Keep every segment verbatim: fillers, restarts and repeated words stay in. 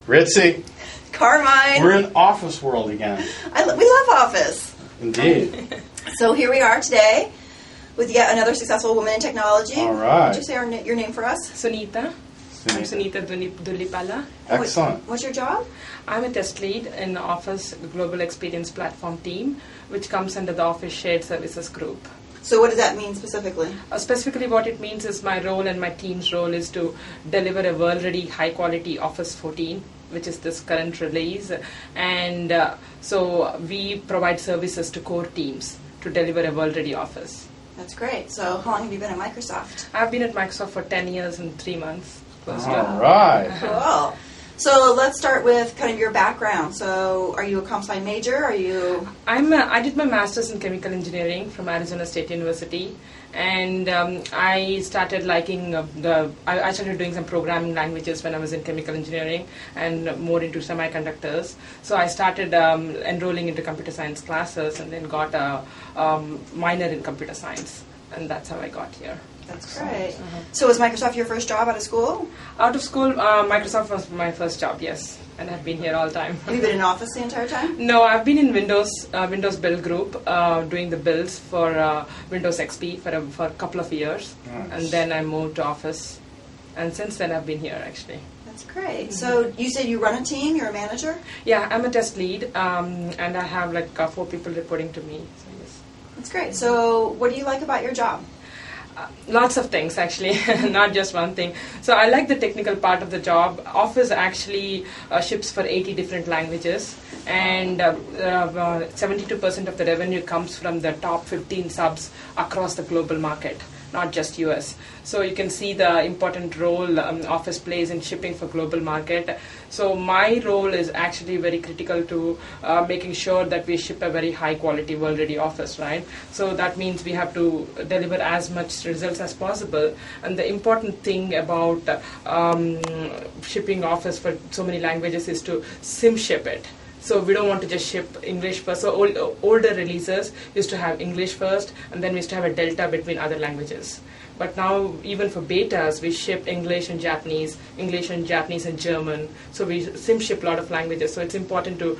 Ritzy. Carmine. We're in Office World again. I, we love Office. Indeed. So here we are today with yet another successful woman in technology. All right. Would you say our, your name for us? Sunita. I'm Sunita Dulipala. Excellent. What, what's your job? I'm a test lead in the Office Global Experience Platform team, which comes under the Office Shared Services Group. So what does that mean specifically? Uh, specifically what it means is my role and my team's role is to deliver a world-ready, high-quality Office fourteen, which is this current release. And uh, so we provide services to core teams to deliver a world-ready Office. That's great. So how long have you been at Microsoft? I've been at Microsoft for ten years and three months. All right. Cool. So let's start with kind of your background. So are you a comp sci major? Are you? I'm a, I did my master's in chemical engineering from Arizona State University, and um, I started liking uh, the. I, I started doing some programming languages when I was in chemical engineering and more into semiconductors. So I started um, enrolling into computer science classes, and then got a um, minor in computer science, and that's how I got here. That's great. Uh-huh. So was Microsoft your first job out of school? Out of school, uh, Microsoft was my first job, yes. And I've been here all the time. Have you been in Office the entire time? No, I've been in Windows uh, Windows build group, uh, doing the builds for uh, Windows X P for a, for a couple of years. Nice. And then I moved to Office. And since then I've been here, actually. That's great. Mm-hmm. So you said you run a team, you're a manager? Yeah, I'm a test lead, um, and I have like uh, four people reporting to me. So yes. That's great. So what do you like about your job? Uh, lots of things, actually, not just one thing. So I like the technical part of the job. Office actually uh, ships for eighty different languages, and uh, uh, seventy-two percent of the revenue comes from the top fifteen subs across the global market, not just U S. So you can see the important role um, Office plays in shipping for global market. So my role is actually very critical to uh, making sure that we ship a very high quality world ready Office, right? So that means we have to deliver as much results as possible. And the important thing about um, shipping Office for so many languages is to sim ship it. So we don't want to just ship English first. So old, older releases used to have English first, and then we used to have a delta between other languages. But now, even for betas, we ship English and Japanese, English and Japanese and German. So we sim ship a lot of languages. So it's important to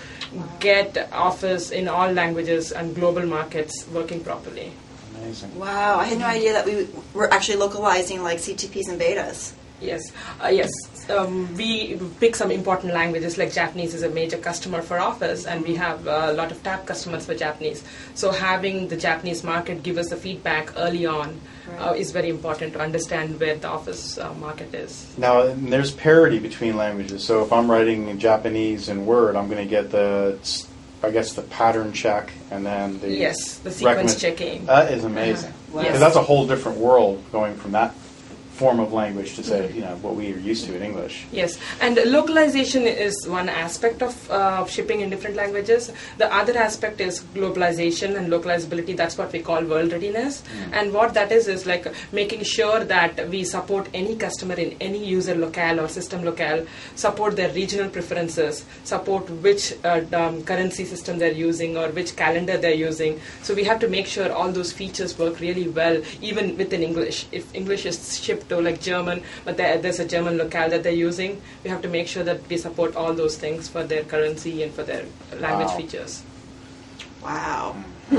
get Office in all languages and global markets working properly. Amazing. Wow, I had no idea that we were actually localizing like C T Ps and betas. Yes, uh, yes. Um, we pick some important languages, like Japanese is a major customer for Office, and we have a lot of tab customers for Japanese. So having the Japanese market give us the feedback early on right. uh, is very important to understand where the Office uh, market is. Now, there's parity between languages. So if I'm writing in Japanese in Word, I'm going to get the, I guess, the pattern check, and then the yes, the sequence checking. That is amazing. Uh-huh. Wow. Because that's a whole different world going from that form of language to say, you know, what we are used to in English. Yes, and localization is one aspect of uh, shipping in different languages. The other aspect is globalization and localizability. That's what we call world readiness. Mm. And what that is is like making sure that we support any customer in any user locale or system locale, support their regional preferences, support which uh, um, currency system they're using or which calendar they're using. So we have to make sure all those features work really well, even within English. If English is shipped to like German, but there, there's a German locale that they're using, we have to make sure that we support all those things for their currency and for their language wow. features. Wow.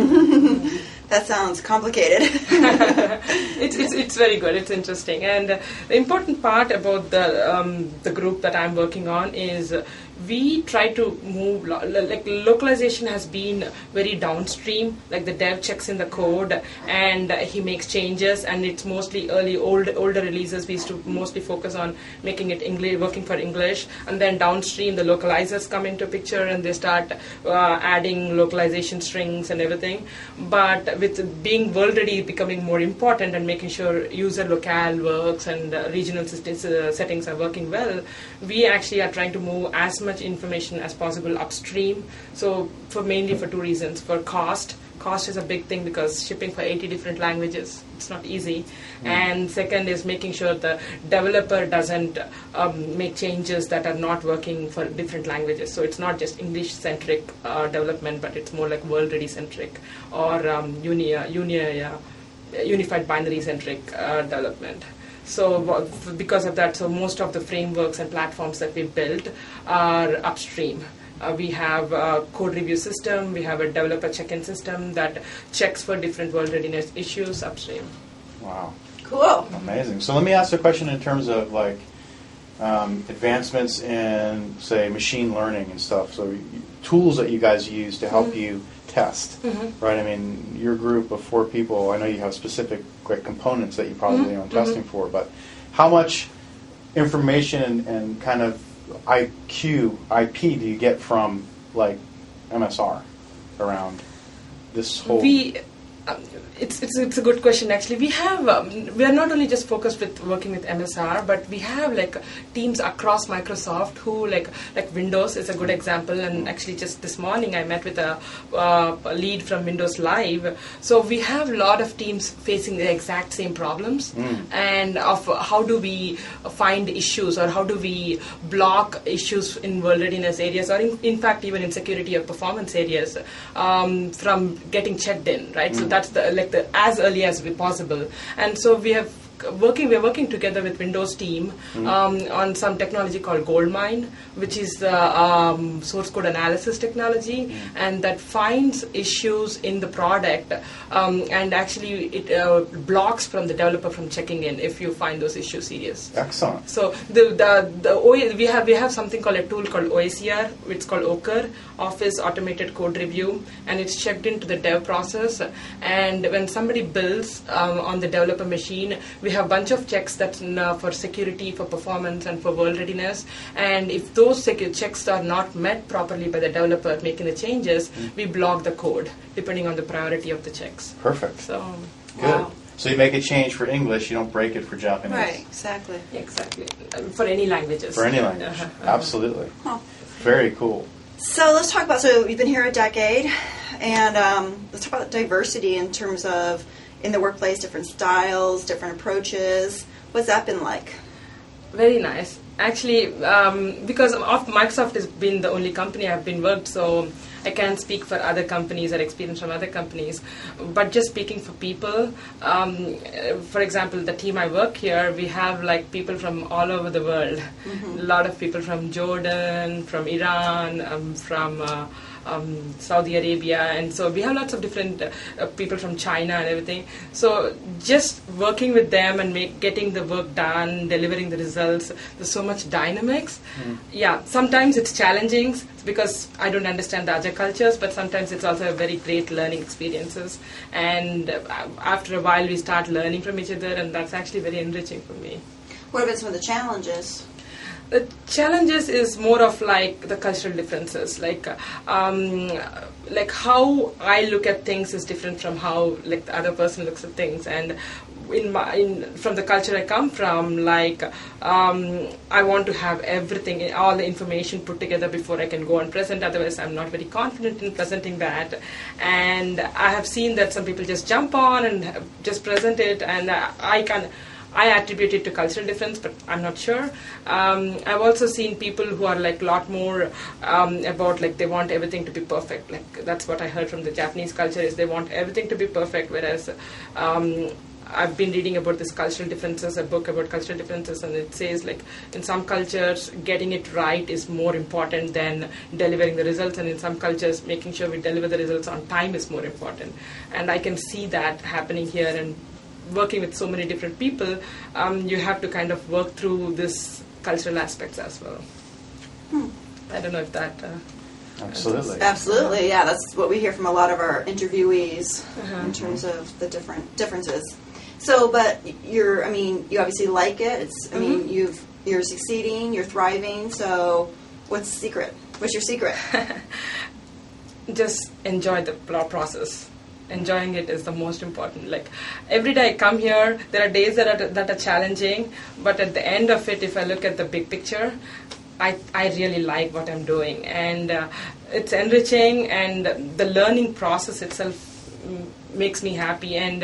That sounds complicated. it's, it's it's very good. It's interesting. And uh, the important part about the um, the group that I'm working on is uh, we try to move, lo- like localization has been very downstream, like the dev checks in the code and uh, he makes changes, and it's mostly early, old, older releases we used to mostly focus on making it English, working for English, and then downstream the localizers come into picture and they start uh, adding localization strings and everything. But with being world ready becoming more important and making sure user locale works and uh, regional systems, uh, settings are working well, we actually are trying to move as much information as possible upstream. So for mainly for two reasons. For cost, cost is a big thing because shipping for eighty different languages, it's not easy. Mm. And second is making sure the developer doesn't um, make changes that are not working for different languages. So it's not just English-centric uh, development, but it's more like world-ready-centric or um, uni, uh, uni, uh, unified binary-centric uh, development. So wha- f- because of that, so most of the frameworks and platforms that we built are upstream. Uh, we have a code review system, we have a developer check-in system that checks for different world readiness issues upstream. Wow. Cool. Amazing. So let me ask a question in terms of like um, advancements in, say, machine learning and stuff. So y- tools that you guys use to help Mhm. you test, Mhm. right? I mean, your group of four people, I know you have specific like components that you probably Mhm. own testing for, but how much information and, and kind of I Q, I P do you get from like M S R around this whole? We, um, it's, it's it's a good question actually. We have um, we are not only just focused with working with M S R, but we have like teams across Microsoft who like like Windows is a good example. And actually, just this morning I met with a, uh, a lead from Windows Live. So we have a lot of teams facing the exact same problems, Mm. and of how do we find issues or how do we block issues in world readiness areas or in, in fact even in security or performance areas um, from getting checked in, right? So that's the like the as early as we possible. And so we have working we're working together with Windows team um, on some technology called Goldmine, which is the um, source code analysis technology, and that finds issues in the product um, and actually it uh, blocks from the developer from checking in if you find those issues serious. Excellent. So the the, the O A, we have we have something called a tool called O A C R, it's called O C R, Office Automated Code Review, and it's checked into the dev process. And when somebody builds um, on the developer machine, we have a bunch of checks that's uh, for security, for performance, and for world readiness. And if those secu- checks are not met properly by the developer making the changes, Mm. we block the code depending on the priority of the checks. Perfect. So Good. Wow. So you make a change for English, you don't break it for Japanese. Right, exactly. exactly um, for any languages. For any language. Uh-huh, uh-huh. Absolutely. Huh. Very cool. So let's talk about, so you've been here a decade, and um, let's talk about diversity in terms of in the workplace, different styles, different approaches. What's that been like? Very nice. Actually, um, because of Microsoft has been the only company I've been worked, so I can't speak for other companies or experience from other companies. But just speaking for people, um, for example, the team I work here, we have like people from all over the world. Mm-hmm. A lot of people from Jordan, from Iran, um, from uh, um, Saudi Arabia, and so we have lots of different uh, uh, people from China and everything. So just working with them and make, getting the work done, delivering the results, there's so much dynamics. Mm. Yeah, sometimes it's challenging because I don't understand the other cultures, but sometimes it's also a very great learning experiences. And uh, after a while, we start learning from each other, and that's actually very enriching for me. What have been some of the challenges? The challenges is more of like the cultural differences, like um, like how I look at things is different from how like the other person looks at things, and in my in from the culture I come from, like um, I want to have everything, all the information put together before I can go and present. Otherwise, I'm not very confident in presenting that. And I have seen that some people just jump on and just present it, and I can. I attribute it to cultural difference, but I'm not sure. Um, I've also seen people who are like a lot more um, about like they want everything to be perfect. Like that's what I heard from the Japanese culture is they want everything to be perfect, whereas um, I've been reading about this cultural differences, a book about cultural differences, and it says like in some cultures getting it right is more important than delivering the results, and in some cultures making sure we deliver the results on time is more important. And I can see that happening here, and working with so many different people, um, you have to kind of work through this cultural aspects as well. Hmm. I don't know if that... Uh, Absolutely. Absolutely, yeah. That's what we hear from a lot of our interviewees Uh-huh. in terms of the different differences. So, but you're, I mean, you obviously like it. It's, I mean, Mhm. you've, you're succeeding, you're thriving. So, what's the secret? What's your secret? just enjoy the pro- process. Enjoying it is the most important. Like every day I come here, there are days that are that are challenging, but at the end of it, if I look at the big picture, I I really like what I'm doing, and uh, it's enriching, and the learning process itself mm, makes me happy. And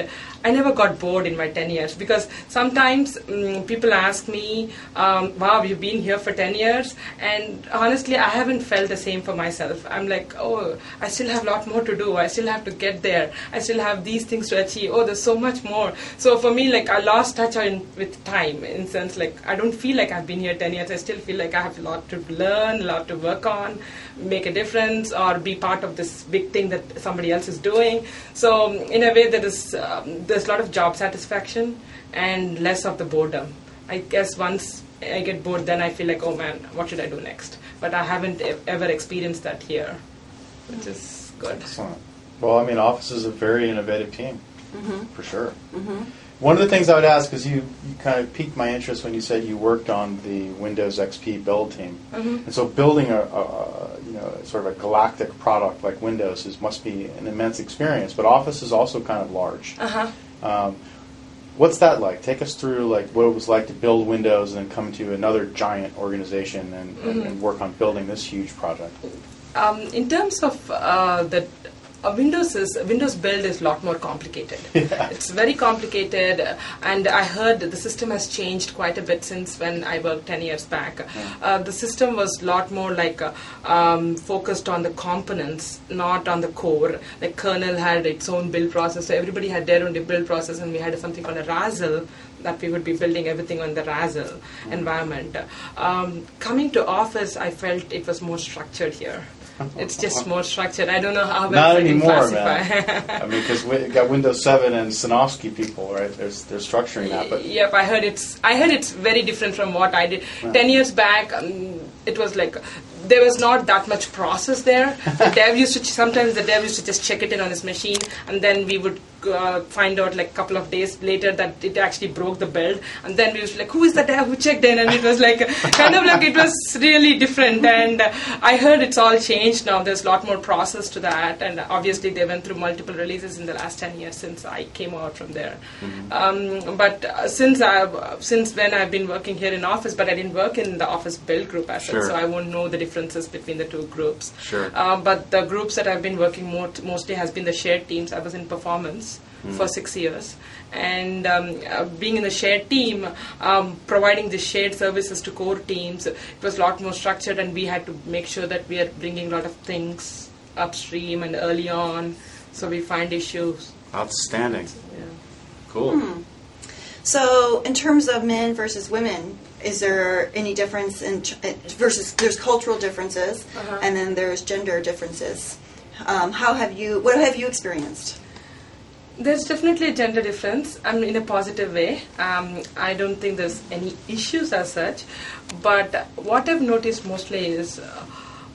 I never got bored in my ten years, because sometimes um, people ask me, um, wow, you've been here for ten years, and honestly, I haven't felt the same for myself. I'm like, oh, I still have a lot more to do. I still have to get there. I still have these things to achieve. Oh, there's so much more. So for me, like, I lost touch on, with time, in sense, like, I don't feel like I've been here ten years. I still feel like I have a lot to learn, a lot to work on, make a difference, or be part of this big thing that somebody else is doing. So in a way, there is um, there's a lot of job satisfaction and less of the boredom. I guess once I get bored, then I feel like, oh man, what should I do next? But I haven't e- ever experienced that here, which is good. Excellent. Well, I mean, Office is a very innovative team, Mm-hmm. for sure. Mm-hmm. One of the things I would ask is you, you kind of piqued my interest when you said you worked on the Windows X P build team. Mm-hmm. And so building a, a, a you know sort of a galactic product like Windows is must be an immense experience. But Office is also kind of large. Uh-huh. Um, what's that like? Take us through like what it was like to build Windows and then come to another giant organization and, Mm-hmm. and, and work on building this huge project. Um, in terms of uh, the uh, Windows is Windows build is a lot more complicated. Yeah. It's very complicated, uh, and I heard that the system has changed quite a bit since when I worked ten years back. Uh, the system was a lot more like uh, um, focused on the components, not on the core. Like kernel had its own build process, so everybody had their own build process, and we had something called a Razzle that we would be building everything on the Razzle mm-hmm. environment. Um, coming to Office, I felt it was more structured here. It's just more structured. I don't know how Not I can anymore, classify. man. I mean, because we got Windows seven and Sinofsky people, right? They're, they're structuring that. But Yep, I heard it's. I heard it's very different from what I did Yeah. ten years back. Um, it was like there was not that much process there. The dev used to sometimes the dev used to just check it in on his machine, and then we would uh, find out like a couple of days later that it actually broke the build, and then we was like, who is the dev who checked in? And it was like kind of like it was really different. And uh, I heard it's all changed now. There's a lot more process to that, and obviously they went through multiple releases in the last ten years since I came out from there. Mm-hmm. Um, but uh, since I since when I've been working here in Office, but I didn't work in the Office build group as Sure. such, so I won't know the differences between the two groups. Sure. Um, but the groups that I've been working more mostly has been the shared teams. I was in performance Mm. for six years, and um, uh, being in the shared team, um, providing the shared services to core teams, it was a lot more structured, and we had to make sure that we are bringing a lot of things upstream and early on, so we find issues. outstanding. Yeah. Cool. Hmm. So, in terms of men versus women, is there any difference in ch- versus there's cultural differences, Uh-huh. and then there's gender differences. Um, how have you? What have you experienced? There's definitely a gender difference, I mean, in a positive way. Um, I don't think there's any issues as such, but what I've noticed mostly is uh,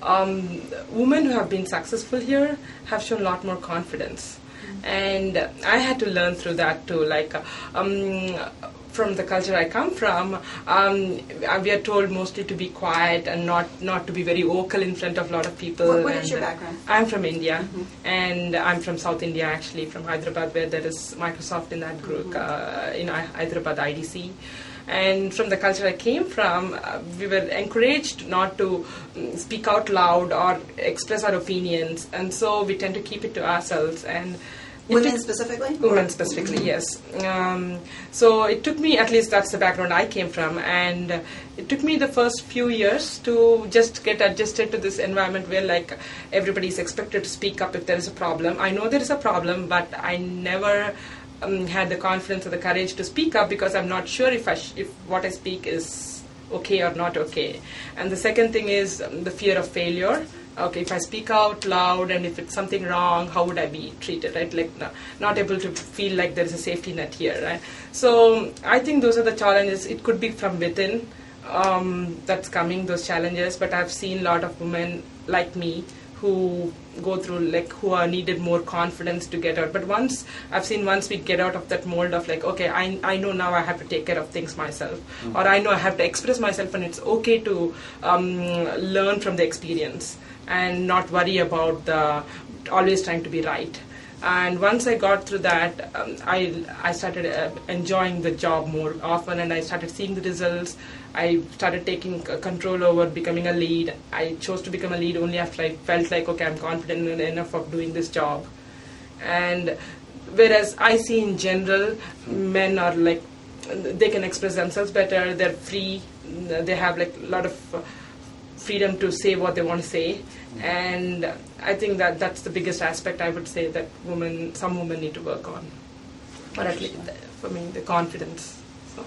um, women who have been successful here have shown a lot more confidence. And I had to learn through that too. Like, um, from the culture I come from, um, we are told mostly to be quiet and not, not to be very vocal in front of a lot of people. What, what and, is your uh, background? I'm from India, Mhm. and I'm from South India actually, from Hyderabad, where there is Microsoft in that group, uh, in I- Hyderabad I D C. And from the culture I came from, uh, we were encouraged not to mm, speak out loud or express our opinions, and so we tend to keep it to ourselves. And it Women took- specifically? Women specifically, yes. Um, so it took me, at least that's the background I came from, and uh, it took me the first few years to just get adjusted to this environment where like everybody is expected to speak up if there is a problem. I know there is a problem, but I never um, had the confidence or the courage to speak up because I'm not sure if I sh- if what I speak is okay or not okay. And the second thing is um, the fear of failure. Okay, if I speak out loud and if it's something wrong, how would I be treated, right? Like, no, not able to feel like there is a safety net here, right? So I think those are the challenges. It could be from within um, that's coming, those challenges, but I've seen a lot of women like me who go through, like, who are needed more confidence to get out. But once, I've seen once we get out of that mold of like, okay, I, I know now I have to take care of things myself, mm-hmm. or I know I have to express myself, and it's okay to um, learn from the experience and not worry about the always trying to be right. And once I got through that, um, I I started uh, enjoying the job more often, and I started seeing the results. I started taking c- control over becoming a lead. I chose to become a lead only after I felt like, okay, I'm confident enough of doing this job. And whereas I see in general, men are like, they can express themselves better, they're free, they have like a lot of uh, freedom to say what they want to say, and I think that that's the biggest aspect I would say that women, some women need to work on, or at least for me, the confidence. So.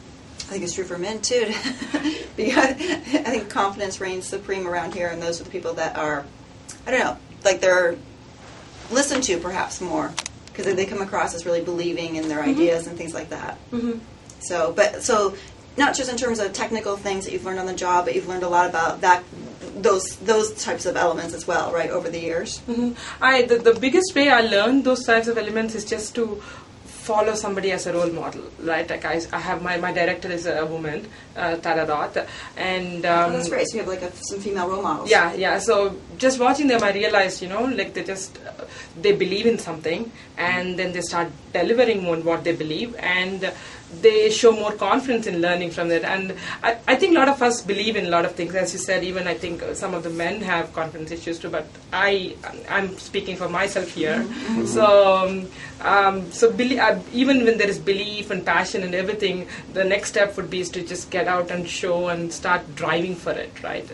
I think it's true for men too, because I think confidence reigns supreme around here, and those are the people that are, I don't know, like they're listened to perhaps more because they come across as really believing in their mm-hmm. ideas and things like that. Mm-hmm. So, but so not just in terms of technical things that you've learned on the job, but you've learned a lot about that, those those types of elements as well, right, over the years. Mm-hmm. I the, the biggest way I learned those types of elements is just to follow somebody as a role model, right? Like I, I have my, my director is a woman, uh, Tara Roth, and um, oh, that's great. So you have like a, some female role models. Yeah, yeah. So just watching them, I realized, you know, like they just uh, they believe in something, and then they start delivering on what they believe, and they show more confidence in learning from that. And I, I think a lot of us believe in a lot of things, as you said. Even I think some of the men have confidence issues too. But I, I'm speaking for myself here. Mm-hmm. So, um, um, so belie- uh, even when there is belief and passion and everything, the next step would be is to just get out and show and start driving for it, right?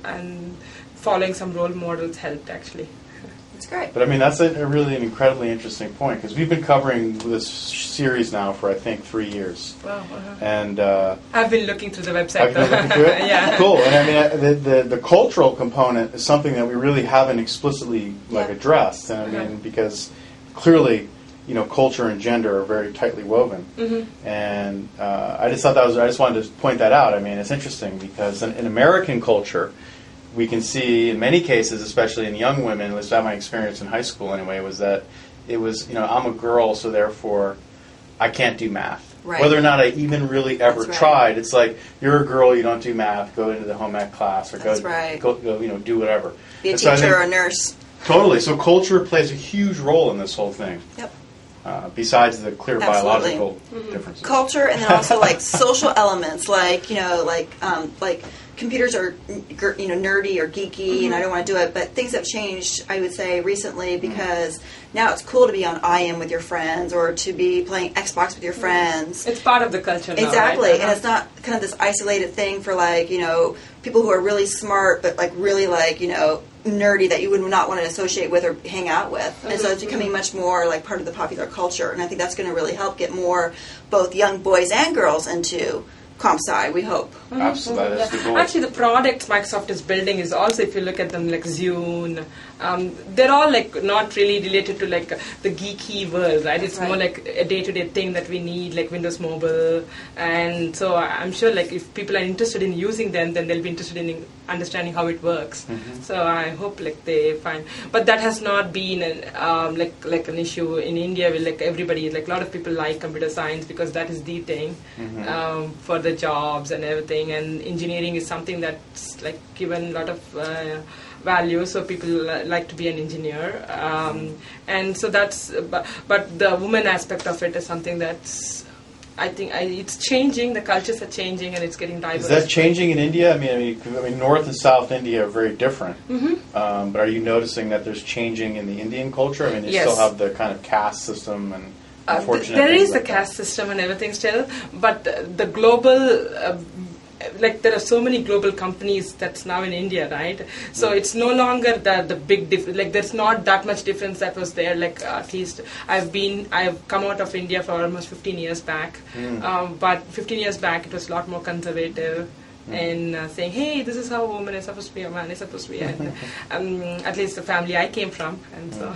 And following some role models helped actually. That's great. But I mean, that's a, a really an incredibly interesting point, because we've been covering this series now for I think three years. Wow. Uh-huh. And uh, I've been looking through the website. I've been looking through it. Yeah. Cool. And I mean, uh, the, the the cultural component is something that we really haven't explicitly like yeah. addressed. And I mean, uh-huh. because clearly, you know, culture and gender are very tightly woven. Mm-hmm. And uh, I just thought that was I just wanted to point that out. I mean, it's interesting because in, in American culture, we can see in many cases, especially in young women, at least that my experience in high school anyway, was that it was, you know, I'm a girl, so therefore I can't do math. Right. Whether or not I even really ever right. tried, it's like, you're a girl, you don't do math, go into the home ec class, or go, That's right. go, go, you know, do whatever. Be a And so I teacher think- or a nurse. Totally. So culture plays a huge role in this whole thing. Yep. Uh, besides the clear Absolutely. biological Mm-hmm. differences. Culture, and then also like social elements, like you know, like um, like computers are you know nerdy or geeky, Mm-hmm. and I don't want to do it. But things have changed, I would say, recently because now it's cool to be on I M with your friends or to be playing Xbox with your friends. It's part of the culture now, Exactly, right? and it's not kind of this isolated thing for like you know people who are really smart but like really like you know nerdy that you would not want to associate with or hang out with. Mm-hmm. And so it's becoming much more like part of the popular culture, and I think that's going to really help get more both young boys and girls into comp sci, we hope. Mm-hmm. Absolutely, that's the goal. Actually, the products Microsoft is building is also, if you look at them, like Zune, um, they're all like not really related to like the geeky world, right? It's Right. more like a day-to-day thing that we need, like Windows Mobile, and so I'm sure like if people are interested in using them, then they'll be interested in understanding how it works. Mm-hmm. So I hope like they find, but that has not been an, um, like like an issue in India. Where, like everybody, like a lot of people like computer science because that is the thing Mm-hmm. um, for the jobs and everything, and engineering is something that's like given a lot of uh, value, so people uh, like to be an engineer, um, and so that's but, but the woman aspect of it is something that's I think I, it's changing. The cultures are changing, and it's getting diverse. Is that changing in India? I mean, I mean, 'cause, I mean, North and South India are very different. Mm-hmm. Um, but are you noticing that there's changing in the Indian culture? I mean, you Yes. still have the kind of caste system and Uh, th- unfortunate there things is the like that. caste system and everything still, but uh, the global, uh, like there are so many global companies that's now in India, right? So it's no longer the the big diff- like there's not that much difference that was there. Like uh, at least I've been I've come out of India for almost fifteen years back, Mm. um, but fifteen years back it was a lot more conservative. And uh, saying, hey, this is how a woman is supposed to be, a man is supposed to be, and um, at least the family I came from, and so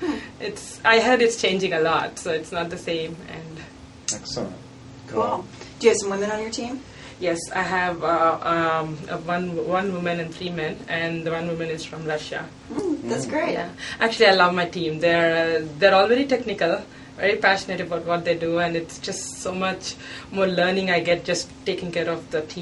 it's. I heard it's changing a lot, so it's not the same. And Excellent. Cool. Do you have some women on your team? yes, I have uh, um, uh, one one woman and three men, and the one woman is from Russia. Mm, that's great. Yeah, actually, I love my team. They're uh, they're all very technical, very passionate about what they do, and it's just so much more learning I get just taking care of the team.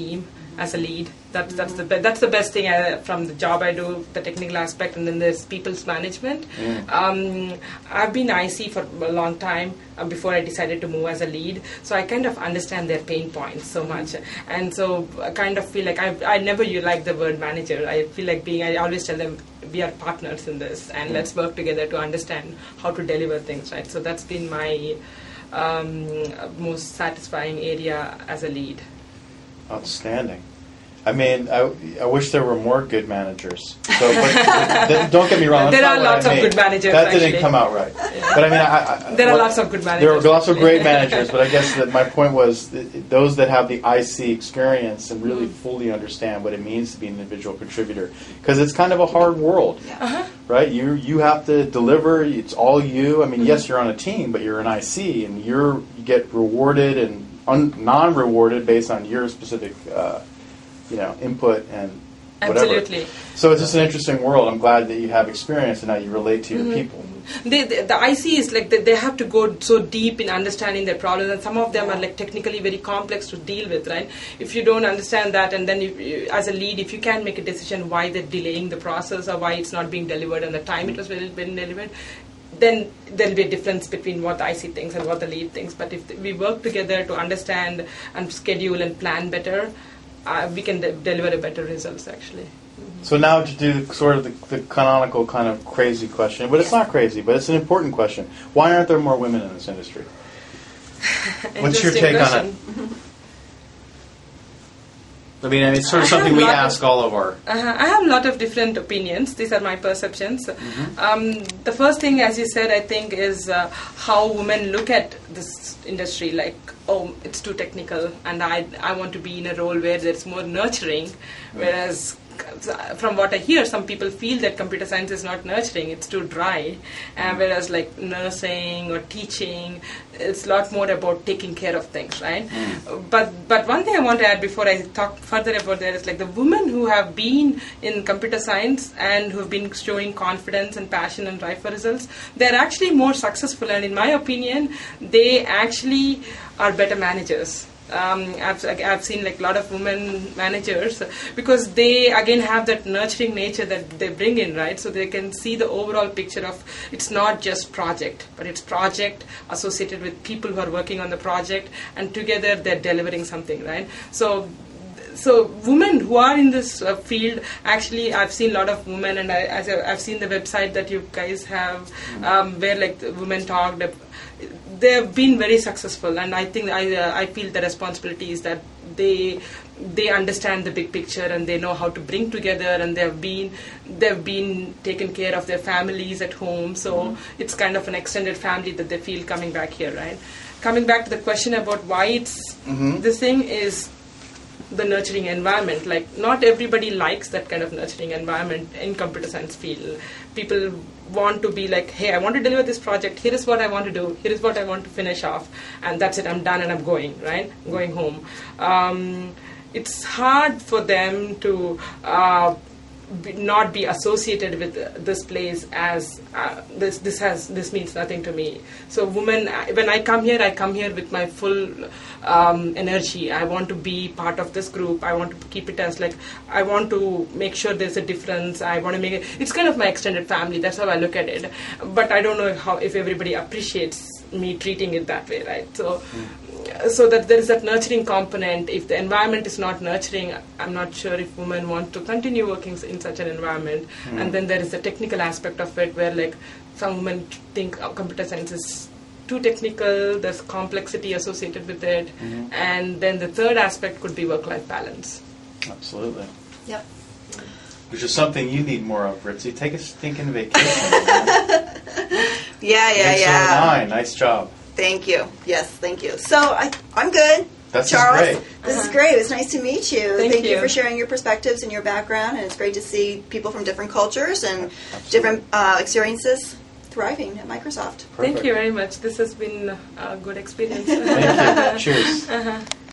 as a lead. That's that's the be- that's the best thing I, from the job I do, the technical aspect, and then there's people's management. Mm. Um, I've been I C for a long time uh, before I decided to move as a lead, so I kind of understand their pain points so much, and so I kind of feel like I I never you like the word manager. I feel like being I always tell them we are partners in this, and Mm. let's work together to understand how to deliver things, right? So that's been my um, most satisfying area as a lead. Outstanding. I mean, I, I wish there were more good managers. So, but, th- don't get me wrong. There that's are not what lots I of mean. good managers, That actually. didn't come out right. But I mean, I, I, There are what- lots of good managers. There are lots of actually. great managers, but I guess that my point was that those that have the I C experience and really Mm. fully understand what it means to be an individual contributor, because it's kind of a hard world, Yeah. Uh-huh. right? You you have to deliver. It's all you. I mean, Mm-hmm. yes, you're on a team, but you're an I C, and you're you get rewarded and un, non-rewarded based on your specific, uh, you know, input and whatever. Absolutely. So it's just an interesting world. I'm glad that you have experience and now you relate to your Mm-hmm. people. They, the, the I C is like they, they have to go so deep in understanding their problems, and some of them are like technically very complex to deal with, right? If you don't understand that, and then if you, as a lead, if you can't make a decision why they're delaying the process or why it's not being delivered and the time it was been delivered, then there'll be a difference between what the I C thinks and what the lead thinks. But if we work together to understand and schedule and plan better, uh, we can de- deliver a better results actually. So now to do sort of the, the canonical kind of crazy question, but it's not crazy, but it's an important question. Why aren't there more women in this industry? What's your Interesting take on question. it? I mean, it's sort of something we ask all of our... Uh, I have a lot of different opinions. These are my perceptions. Mm-hmm. Um, the first thing, as you said, I think, is uh, how women look at this industry. Like, oh, it's too technical, and I I want to be in a role where there's more nurturing. Whereas, from what I hear, some people feel that computer science is not nurturing; it's too dry. Uh, whereas, like nursing or teaching, it's a lot more about taking care of things, right? Mm. But but one thing I want to add before I talk further about that is like the women who have been in computer science and who have been showing confidence and passion and drive for results, they're actually more successful, and in my opinion, they actually are better managers. Um, I've, I've seen like a lot of women managers because they again have that nurturing nature that they bring in, right? So they can see the overall picture of it's not just project, but it's project associated with people who are working on the project, and together they're delivering something, right? So so women who are in this uh, field, actually I've seen a lot of women, and I, as I, I've seen the website that you guys have um, where like the women talked, they have been very successful, and I think I uh, I feel the responsibility is that they they understand the big picture and they know how to bring together, and they've been they've been taken care of their families at home, so mm-hmm. it's kind of an extended family that they feel coming back here, right? Coming back to the question about why it's Mm-hmm. this thing is the nurturing environment. Like, not everybody likes that kind of nurturing environment in computer science field. People want to be like, hey, I want to deliver this project, here is what I want to do, here is what I want to finish off, and that's it, I'm done and I'm going, right? I'm going home. Um, it's hard for them to uh, be, not be associated with uh, this place as uh, this this has this means nothing to me. So women, when I come here, I come here with my full um, energy. I want to be part of this group. I want to keep it as like, I want to make sure there's a difference. I want to make it, it's kind of my extended family. That's how I look at it. But I don't know how if everybody appreciates me treating it that way, right? So mm. so that there is that nurturing component. If the environment is not nurturing, I'm not sure if women want to continue working in such an environment. Mm. And then there is the technical aspect of it, where like some women think oh, computer science is too technical, there's complexity associated with it. Mm-hmm. And then the third aspect could be work-life balance. Absolutely. Yep. Which is something you need more of, Ritzy. Take a stinking vacation. yeah, yeah, Thanks yeah. for nine. Nice job. Thank you. Yes, thank you. So I, I'm good. That's Charles, great. this Uh-huh. is great. It was nice to meet you. Thank Thank you. you for sharing your perspectives and your background, and it's great to see people from different cultures and Absolutely. different uh, experiences thriving at Microsoft. Perfect. Thank you very much. This has been a good experience. Thank you. Cheers. Uh-huh.